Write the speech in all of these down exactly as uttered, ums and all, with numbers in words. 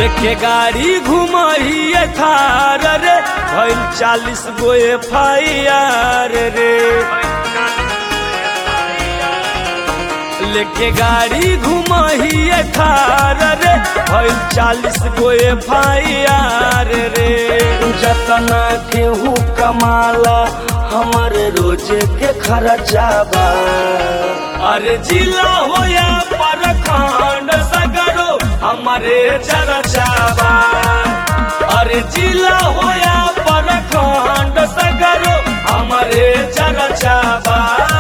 लेके गाड़ी घुमाइए थार रे भइल चालीस गो एफ आई आर रे। लेके गाड़ी घुमाइए थार रे भइल चालीस गो एफ आई आर रे। जतना केहू कमाला हमारे रोजे के खर्चा बा। अरे जिला होया प्रखंड सगरो हमारे चर्चा बा। अरे जिला होया प्रखंड सगरो हमारे चर्चा बा।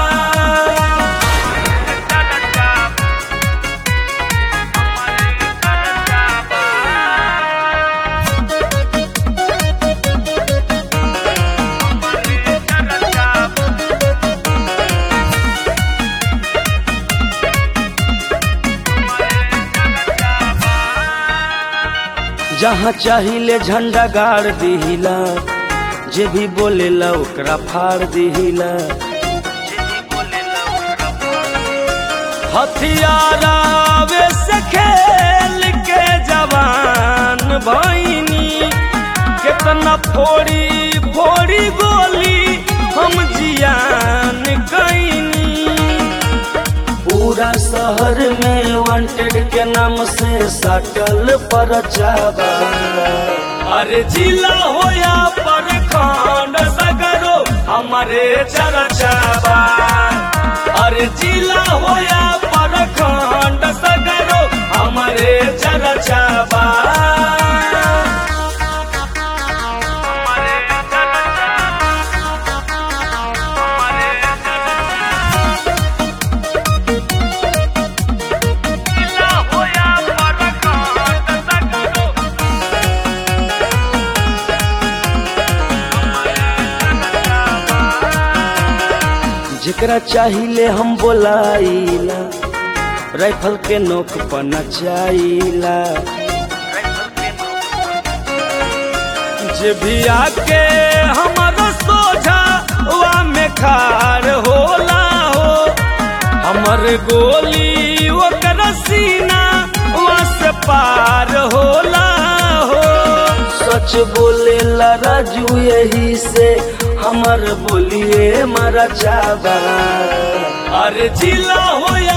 जहाँ चाहिए झंडा गाड़ दिहिला, जे भी बोलेला ओकरा फाड़ दिहिला। हथियारा वे से खेल के जवान भईनी, कितना फोड़ी फोड़ी गोली हम जियान कईनी। पूरा शहर में वांटेड के नाम से सटल परचा बा। अरे जिला होया प्रखंड सगरो हमारे चर्चा बा। अरे जिला होया प्रखंड सगरो हमारे चर्चा बा। जेकरा चाहिए हम बोलाइला, राइफल के नोक पर नचाइला। जे भी आके हमारा सोझा वा में खार होला हो, हमर गोली ओकर सीना वा से पार होला हो। सच बोलेला राजू यही से हमर बोलिए मरा चाबा। अरे जिला होया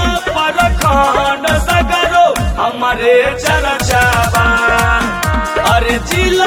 प्रखंड सगरो हमारे चर्चा बा। अरे जिला